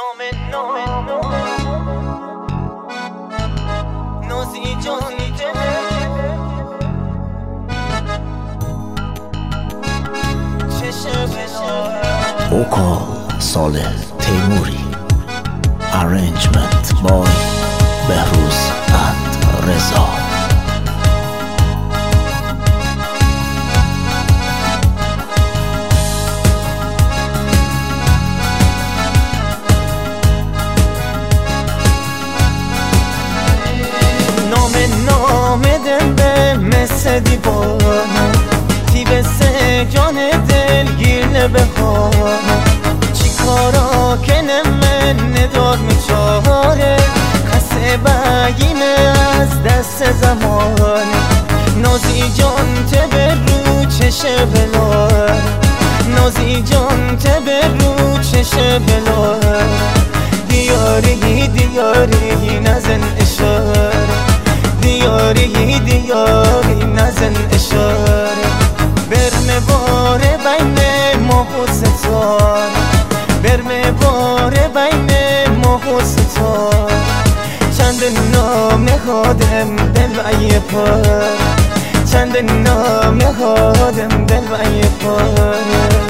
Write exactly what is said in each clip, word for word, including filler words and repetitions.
اوکا صالح تیموری. Arrangement by بهروز and رضا. نام نام دل به مثل دیوانه تی به سجان دل گیر نبخانه چی کارا که نمن ندار میچاره خسته بگیمه از دست زمانه نازی جان تبه رو چشه بلار نازی جان تبه رو چشه بلار دیاری دیاری نزن اشاره دیاری دیاری نزن اشاره برمه باره بین ما و ستار برمه باره بین ما و ستار چند نام خادم دل و یه پار چند نام خادم دل و یه پار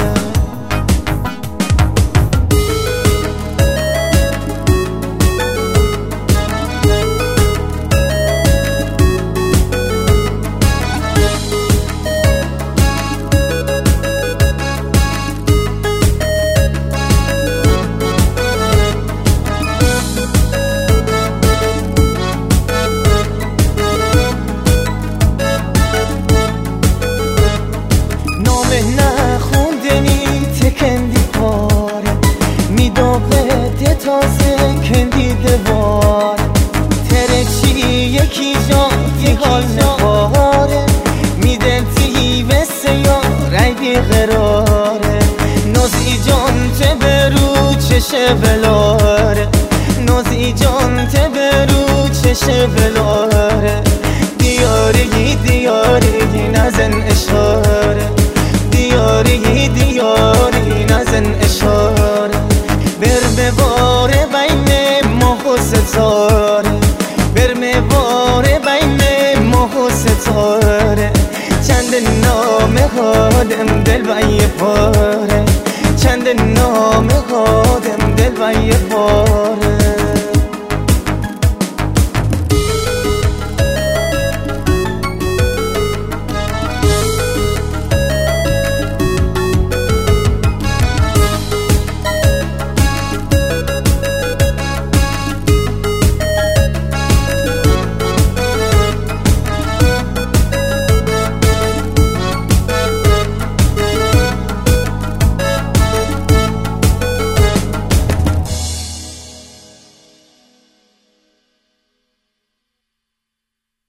کندی پاره میداغه تازه کندی دوار ترچی یکی جا حال نخاره میدلتی وسه یا رای بیقراره نازی جان ته برو چشه بلاره نازی جان ته برو چشه بلاره دیاری دیاری نزن اشاره دیاری دیاری نزن اشاره برمه باره بین ما و ستاره برمه باره بین ما و ستاره چند نام خادم دل و یه پاره چند نام خادم دل و یه پاره